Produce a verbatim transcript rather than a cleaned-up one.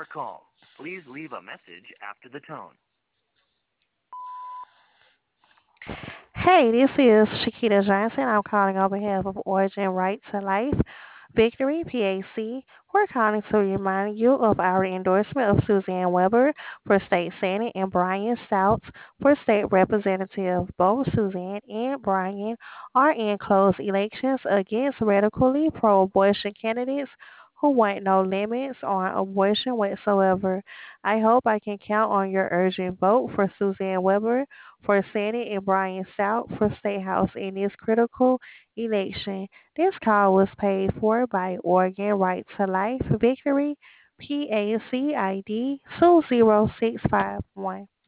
call. Please leave a message after the tone. Hey, this is Shakita Johnson. I'm calling on behalf of Origin Right to Life Victory P A C. We're calling to remind you of our endorsement of Suzanne Weber for State Senate and Brian Stouts for State Representative. Both Suzanne and Brian are in close elections against radically pro-abortion candidates who want no limits on abortion whatsoever. I hope I can count on your urgent vote for Suzanne Weber for Senate and Brian Stout for State House in this critical election. This call was paid for by Oregon Right to Life Victory, P A C I D two zero six five one.